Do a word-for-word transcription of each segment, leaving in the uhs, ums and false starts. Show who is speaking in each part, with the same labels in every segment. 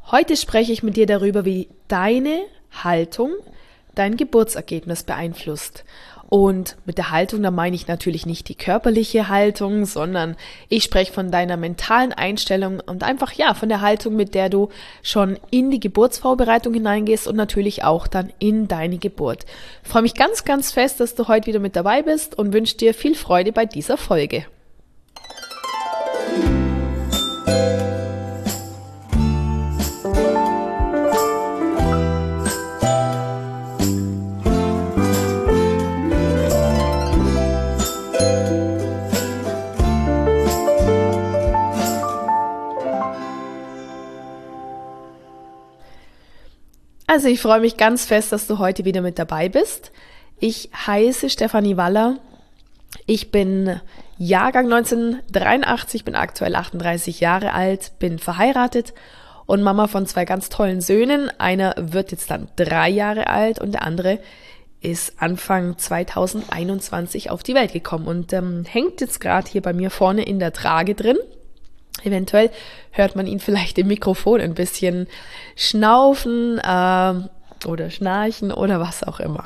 Speaker 1: Heute spreche ich mit dir darüber, wie deine Haltung dein Geburtsergebnis beeinflusst. Und mit der Haltung, da meine ich natürlich nicht die körperliche Haltung, sondern ich spreche von deiner mentalen Einstellung und einfach ja von der Haltung, mit der du schon in die Geburtsvorbereitung hineingehst und natürlich auch dann in deine Geburt. Ich freue mich ganz, ganz fest, dass du heute wieder mit dabei bist und wünsche dir viel Freude bei dieser Folge. Also ich freue mich ganz fest, dass du heute wieder mit dabei bist. Ich heiße Stefanie Waller. Ich bin Jahrgang neunzehnhundertdreiundachtzig, bin aktuell achtunddreißig Jahre alt, bin verheiratet und Mama von zwei ganz tollen Söhnen. Einer wird jetzt dann drei Jahre alt und der andere ist Anfang zweitausendeinundzwanzig auf die Welt gekommen und ähm, hängt jetzt gerade hier bei mir vorne in der Trage drin. Eventuell hört man ihn vielleicht im Mikrofon ein bisschen schnaufen äh, oder schnarchen oder was auch immer.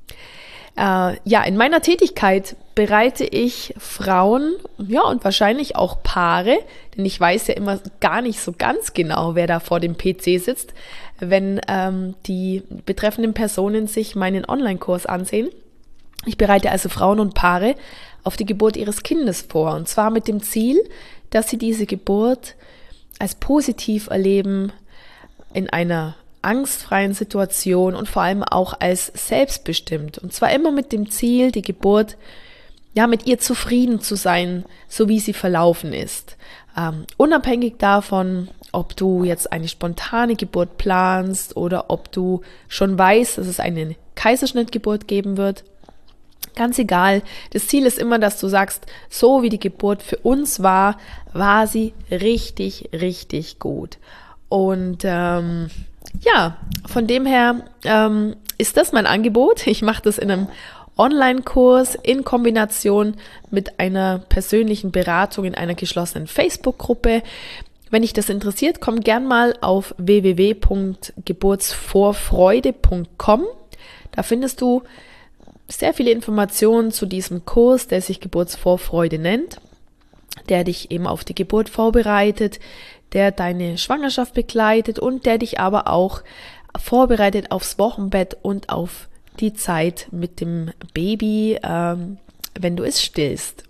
Speaker 1: Äh, ja, in meiner Tätigkeit bereite ich Frauen, ja und wahrscheinlich auch Paare, denn ich weiß ja immer gar nicht so ganz genau, wer da vor dem P C sitzt, wenn ähm, die betreffenden Personen sich meinen Online-Kurs ansehen. Ich bereite also Frauen und Paare auf die Geburt ihres Kindes vor und zwar mit dem Ziel, dass sie diese Geburt als positiv erleben, in einer angstfreien Situation und vor allem auch als selbstbestimmt. Und zwar immer mit dem Ziel, die Geburt, ja, mit ihr zufrieden zu sein, so wie sie verlaufen ist. Ähm, unabhängig davon, ob du jetzt eine spontane Geburt planst oder ob du schon weißt, dass es eine Kaiserschnittgeburt geben wird. Ganz egal, das Ziel ist immer, dass du sagst, so wie die Geburt für uns war, war sie richtig, richtig gut. Und ähm, ja, von dem her ähm, ist das mein Angebot. Ich mache das in einem Online-Kurs in Kombination mit einer persönlichen Beratung in einer geschlossenen Facebook-Gruppe. Wenn dich das interessiert, komm gern mal auf w w w punkt geburtsvorfreude punkt com. Da findest du sehr viele Informationen zu diesem Kurs, der sich Geburtsvorfreude nennt, der dich eben auf die Geburt vorbereitet, der deine Schwangerschaft begleitet und der dich aber auch vorbereitet aufs Wochenbett und auf die Zeit mit dem Baby, ähm, wenn du es stillst.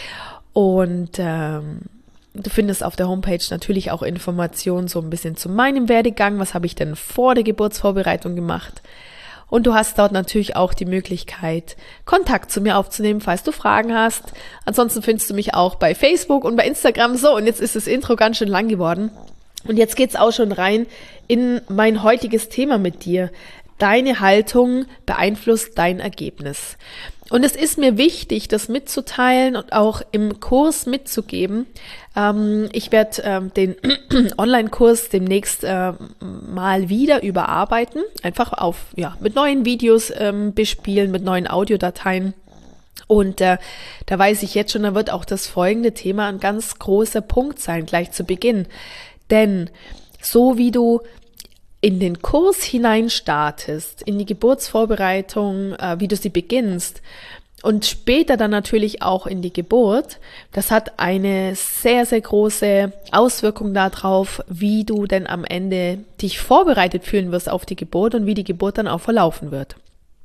Speaker 1: Und ähm, du findest auf der Homepage natürlich auch Informationen so ein bisschen zu meinem Werdegang, was habe ich denn vor der Geburtsvorbereitung gemacht. Und du hast dort natürlich auch die Möglichkeit, Kontakt zu mir aufzunehmen, falls du Fragen hast. Ansonsten findest du mich auch bei Facebook und bei Instagram. So, und jetzt ist das Intro ganz schön lang geworden. Und jetzt geht's auch schon rein in mein heutiges Thema mit dir. Deine Haltung beeinflusst dein Ergebnis. Und es ist mir wichtig, das mitzuteilen und auch im Kurs mitzugeben. Ähm, ich werde ähm, den Online-Kurs demnächst äh, mal wieder überarbeiten, einfach auf ja mit neuen Videos ähm, bespielen, mit neuen Audiodateien. Und äh, da weiß ich jetzt schon, da wird auch das folgende Thema ein ganz großer Punkt sein, gleich zu Beginn. Denn so wie du in den Kurs hinein startest, in die Geburtsvorbereitung, äh, wie du sie beginnst und später dann natürlich auch in die Geburt, das hat eine sehr, sehr große Auswirkung darauf, wie du denn am Ende dich vorbereitet fühlen wirst auf die Geburt und wie die Geburt dann auch verlaufen wird.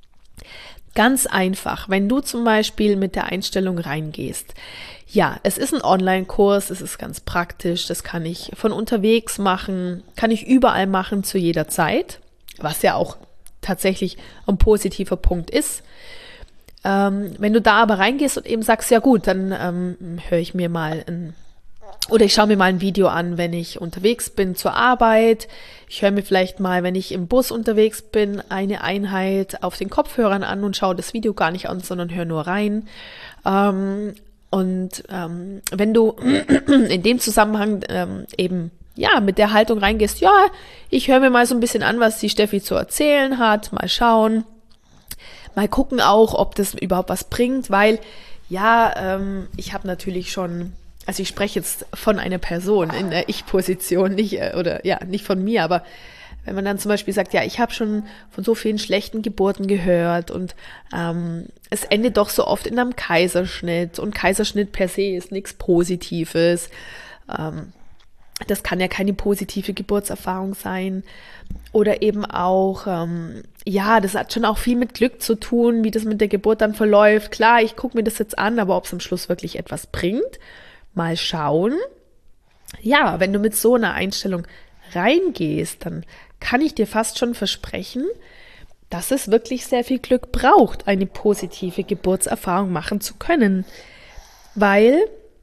Speaker 1: Ganz einfach, wenn du zum Beispiel mit der Einstellung reingehst, ja, es ist ein Online-Kurs, es ist ganz praktisch, das kann ich von unterwegs machen, kann ich überall machen zu jeder Zeit, was ja auch tatsächlich ein positiver Punkt ist. Ähm, wenn du da aber reingehst und eben sagst, ja gut, dann ähm, höre ich mir mal ein Oder ich schaue mir mal ein Video an, wenn ich unterwegs bin zur Arbeit. Ich höre mir vielleicht mal, wenn ich im Bus unterwegs bin, eine Einheit auf den Kopfhörern an und schaue das Video gar nicht an, sondern höre nur rein. Ähm, und ähm, wenn du in dem Zusammenhang ähm, eben ja mit der Haltung reingehst, ja, ich höre mir mal so ein bisschen an, was die Steffi zu erzählen hat, mal schauen, mal gucken auch, ob das überhaupt was bringt, weil ja, ähm, ich habe natürlich schon also ich spreche jetzt von einer Person in der Ich-Position, nicht, äh, oder ja, nicht von mir, aber wenn man dann zum Beispiel sagt, ja, ich habe schon von so vielen schlechten Geburten gehört und ähm, es endet doch so oft in einem Kaiserschnitt und Kaiserschnitt per se ist nichts Positives. Ähm, das kann ja keine positive Geburtserfahrung sein. Oder eben auch, ähm, ja, das hat schon auch viel mit Glück zu tun, wie das mit der Geburt dann verläuft. Klar, ich gucke mir das jetzt an, aber ob es am Schluss wirklich etwas bringt, mal schauen. Ja, wenn du mit so einer Einstellung reingehst, dann kann ich dir fast schon versprechen, dass es wirklich sehr viel Glück braucht, eine positive Geburtserfahrung machen zu können, weil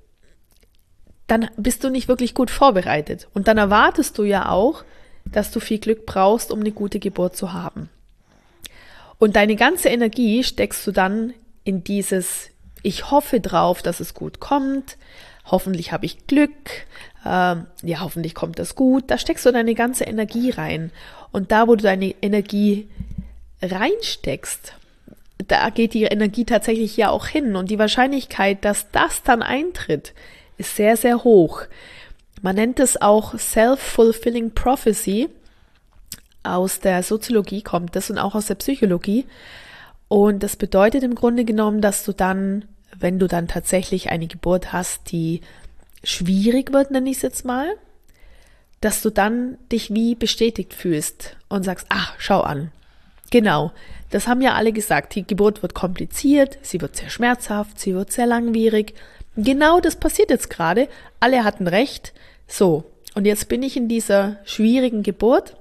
Speaker 1: dann bist du nicht wirklich gut vorbereitet und dann erwartest du ja auch, dass du viel Glück brauchst, um eine gute Geburt zu haben. Und deine ganze Energie steckst du dann in dieses, ich hoffe drauf, dass es gut kommt, hoffentlich habe ich Glück, ähm, ja, hoffentlich kommt das gut. Da steckst du deine ganze Energie rein. Und da, wo du deine Energie reinsteckst, da geht die Energie tatsächlich ja auch hin. Und die Wahrscheinlichkeit, dass das dann eintritt, ist sehr, sehr hoch. Man nennt es auch Self-Fulfilling Prophecy. Aus der Soziologie kommt das und auch aus der Psychologie. Und das bedeutet im Grunde genommen, dass du dann, wenn du dann tatsächlich eine Geburt hast, die schwierig wird, nenne ich es jetzt mal, dass du dann dich wie bestätigt fühlst und sagst, ach, schau an. Genau, das haben ja alle gesagt, die Geburt wird kompliziert, sie wird sehr schmerzhaft, sie wird sehr langwierig. Genau das passiert jetzt gerade, alle hatten recht. So, und jetzt bin ich in dieser schwierigen Geburt.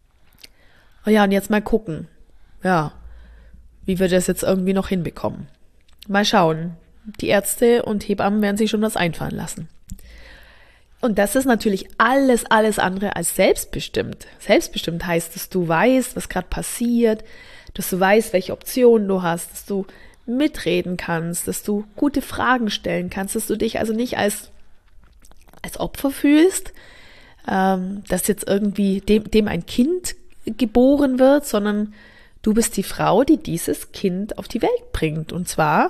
Speaker 1: Oh ja, und jetzt mal gucken, ja, wie wir das jetzt irgendwie noch hinbekommen. Mal schauen, die Ärzte und Hebammen werden sich schon was einfallen lassen. Und das ist natürlich alles, alles andere als selbstbestimmt. Selbstbestimmt heißt, dass du weißt, was gerade passiert, dass du weißt, welche Optionen du hast, dass du mitreden kannst, dass du gute Fragen stellen kannst, dass du dich also nicht als, als Opfer fühlst, ähm, dass jetzt irgendwie dem, dem ein Kind geboren wird, sondern du bist die Frau, die dieses Kind auf die Welt bringt. Und zwar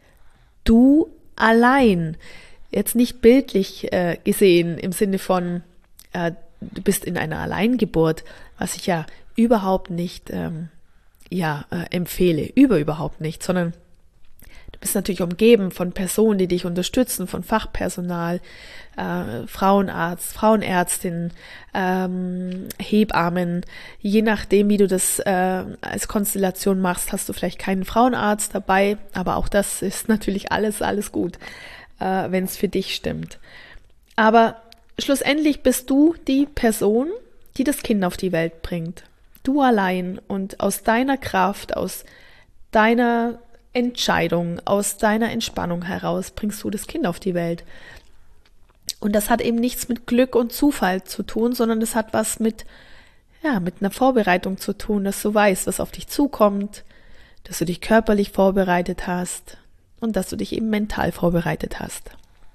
Speaker 1: du allein. Jetzt nicht bildlich äh, gesehen im Sinne von, äh, du bist in einer Alleingeburt, was ich ja überhaupt nicht ähm, ja, äh, empfehle, über überhaupt nicht, sondern du bist natürlich umgeben von Personen, die dich unterstützen, von Fachpersonal, äh, Frauenarzt, Frauenärztin, ähm, Hebammen. Je nachdem, wie du das äh, als Konstellation machst, hast du vielleicht keinen Frauenarzt dabei, aber auch das ist natürlich alles, alles gut, äh, wenn es für dich stimmt. Aber schlussendlich bist du die Person, die das Kind auf die Welt bringt. Du allein und aus deiner Kraft, aus deiner Entscheidung, aus deiner Entspannung heraus bringst du das Kind auf die Welt. Und das hat eben nichts mit Glück und Zufall zu tun, sondern das hat was mit, ja, mit einer Vorbereitung zu tun, dass du weißt, was auf dich zukommt, dass du dich körperlich vorbereitet hast und dass du dich eben mental vorbereitet hast.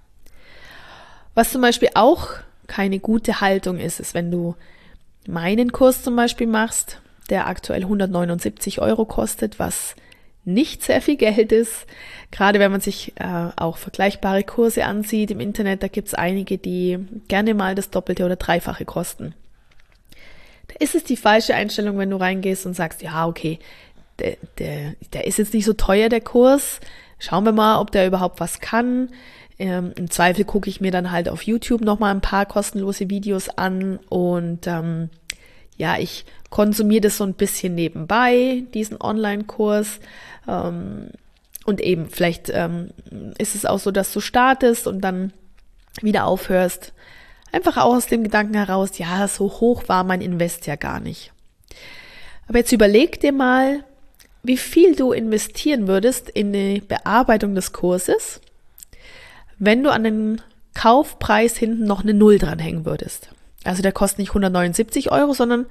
Speaker 1: Was zum Beispiel auch keine gute Haltung ist, ist, wenn du meinen Kurs zum Beispiel machst, der aktuell hundertneunundsiebzig Euro kostet, was nicht sehr viel Geld ist. Gerade wenn man sich äh, auch vergleichbare Kurse ansieht im Internet, da gibt es einige, die gerne mal das Doppelte oder Dreifache kosten. Da ist es die falsche Einstellung, wenn du reingehst und sagst, ja, okay, der, der, der ist jetzt nicht so teuer, der Kurs. Schauen wir mal, ob der überhaupt was kann. Ähm, im Zweifel gucke ich mir dann halt auf YouTube nochmal ein paar kostenlose Videos an und ähm, ja, ich konsumiere das so ein bisschen nebenbei, diesen Online-Kurs. Ähm, und eben, vielleicht ähm, ist es auch so, dass du startest und dann wieder aufhörst. Einfach auch aus dem Gedanken heraus, ja, so hoch war mein Invest ja gar nicht. Aber jetzt überleg dir mal, wie viel du investieren würdest in die Bearbeitung des Kurses, wenn du an den Kaufpreis hinten noch eine Null dranhängen würdest. Also der kostet nicht hundertneunundsiebzig Euro, sondern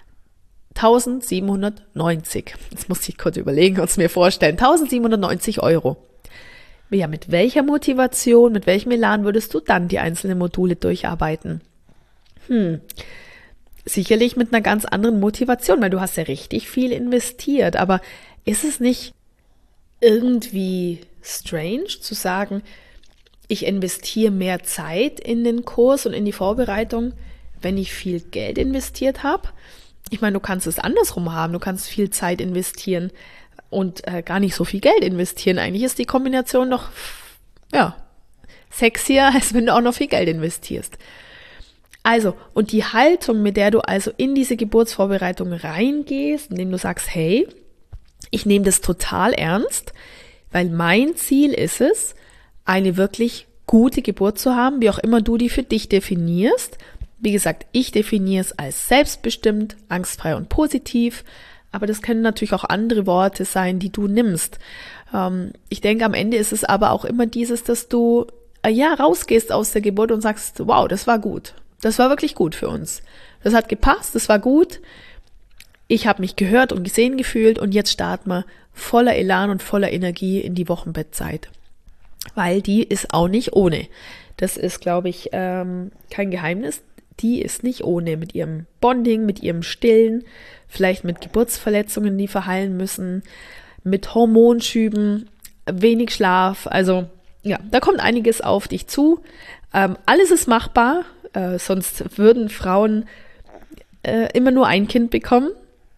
Speaker 1: eintausendsiebenhundertneunzig. Jetzt muss ich kurz überlegen und es mir vorstellen. eintausendsiebenhundertneunzig Euro. Ja, mit welcher Motivation, mit welchem Elan würdest du dann die einzelnen Module durcharbeiten? Hm, sicherlich mit einer ganz anderen Motivation, weil du hast ja richtig viel investiert. Aber ist es nicht irgendwie strange zu sagen, ich investiere mehr Zeit in den Kurs und in die Vorbereitung, wenn ich viel Geld investiert habe. Ich meine, du kannst es andersrum haben. Du kannst viel Zeit investieren und äh, gar nicht so viel Geld investieren. Eigentlich ist die Kombination noch, ja, sexier, als wenn du auch noch viel Geld investierst. Also, und die Haltung, mit der du also in diese Geburtsvorbereitung reingehst, indem du sagst, hey, ich nehme das total ernst, weil mein Ziel ist es, eine wirklich gute Geburt zu haben, wie auch immer du die für dich definierst. Wie gesagt, ich definiere es als selbstbestimmt, angstfrei und positiv, aber das können natürlich auch andere Worte sein, die du nimmst. Ähm, ich denke, am Ende ist es aber auch immer dieses, dass du äh, ja rausgehst aus der Geburt und sagst, wow, das war gut. Das war wirklich gut für uns. Das hat gepasst, das war gut. Ich habe mich gehört und gesehen gefühlt und jetzt starten wir voller Elan und voller Energie in die Wochenbettzeit. Weil die ist auch nicht ohne. Das ist, glaube ich, ähm, kein Geheimnis. Die ist nicht ohne mit ihrem Bonding, mit ihrem Stillen, vielleicht mit Geburtsverletzungen, die verheilen müssen, mit Hormonschüben, wenig Schlaf. Also ja, da kommt einiges auf dich zu. Ähm, alles ist machbar. Äh, sonst würden Frauen äh, immer nur ein Kind bekommen.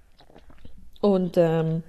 Speaker 1: Und ähm,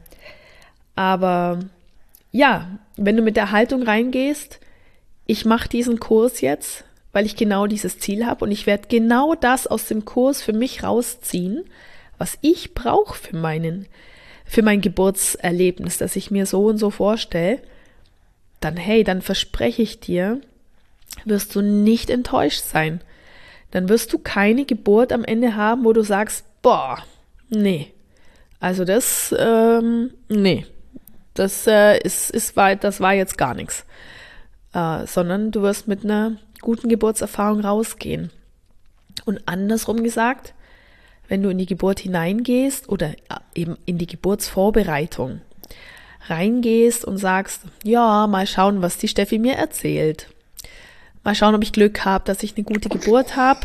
Speaker 1: aber ja, wenn du mit der Haltung reingehst, ich mache diesen Kurs jetzt, weil ich genau dieses Ziel habe und ich werde genau das aus dem Kurs für mich rausziehen, was ich brauche für meinen, für mein Geburtserlebnis, das ich mir so und so vorstelle, dann hey, dann verspreche ich dir, wirst du nicht enttäuscht sein. Dann wirst du keine Geburt am Ende haben, wo du sagst, boah, nee, also das, ähm, nee, das äh, ist, ist war, das war jetzt gar nichts, äh, sondern du wirst mit einer guten Geburtserfahrung rausgehen. Und andersrum gesagt, wenn du in die Geburt hineingehst oder eben in die Geburtsvorbereitung reingehst und sagst, ja, mal schauen, was die Steffi mir erzählt. Mal schauen, ob ich Glück habe, dass ich eine gute Geburt habe.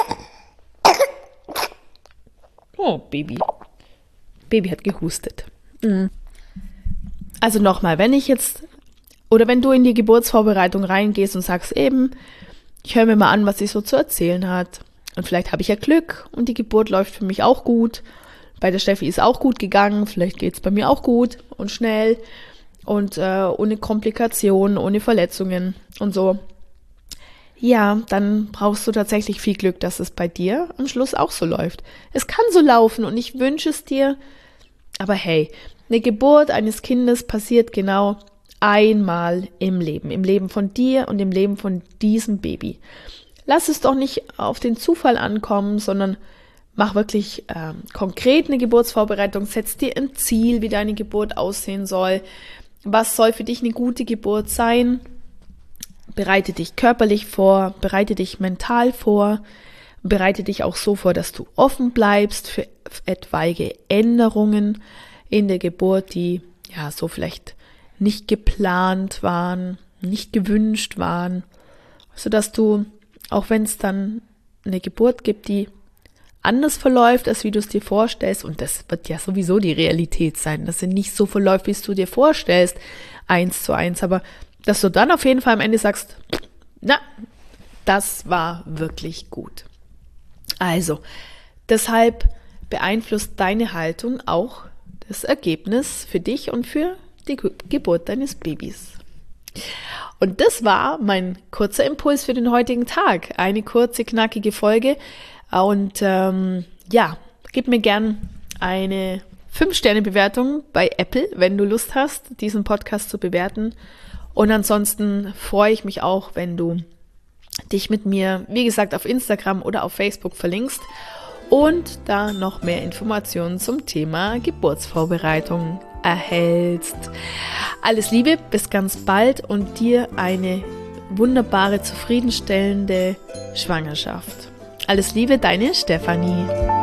Speaker 1: Oh, Baby. Baby hat gehustet. Mhm. Also nochmal, wenn ich jetzt, oder wenn du in die Geburtsvorbereitung reingehst und sagst eben, ich höre mir mal an, was sie so zu erzählen hat. Und vielleicht habe ich ja Glück und die Geburt läuft für mich auch gut. Bei der Steffi ist auch gut gegangen, vielleicht geht es bei mir auch gut und schnell und äh, ohne Komplikationen, ohne Verletzungen und so. Ja, dann brauchst du tatsächlich viel Glück, dass es bei dir am Schluss auch so läuft. Es kann so laufen und ich wünsche es dir, aber hey, eine Geburt eines Kindes passiert genau einmal im Leben, im Leben von dir und im Leben von diesem Baby. Lass es doch nicht auf den Zufall ankommen, sondern mach wirklich ähm, konkret eine Geburtsvorbereitung, setz dir ein Ziel, wie deine Geburt aussehen soll. Was soll für dich eine gute Geburt sein? Bereite dich körperlich vor, bereite dich mental vor, bereite dich auch so vor, dass du offen bleibst für etwaige Änderungen in der Geburt, die ja so vielleicht nicht geplant waren, nicht gewünscht waren, sodass du, auch wenn es dann eine Geburt gibt, die anders verläuft, als wie du es dir vorstellst, und das wird ja sowieso die Realität sein, dass sie nicht so verläuft, wie es du dir vorstellst, eins zu eins, aber dass du dann auf jeden Fall am Ende sagst, na, das war wirklich gut. Also, deshalb beeinflusst deine Haltung auch das Ergebnis für dich und für die Geburt deines Babys. Und das war mein kurzer Impuls für den heutigen Tag. Eine kurze, knackige Folge. Und ähm, ja, gib mir gern eine fünf Sterne Bewertung bei Apple, wenn du Lust hast, diesen Podcast zu bewerten. Und ansonsten freue ich mich auch, wenn du dich mit mir, wie gesagt, auf Instagram oder auf Facebook verlinkst und da noch mehr Informationen zum Thema Geburtsvorbereitung erhältst. Alles Liebe, bis ganz bald und dir eine wunderbare, zufriedenstellende Schwangerschaft. Alles Liebe, deine Stefanie.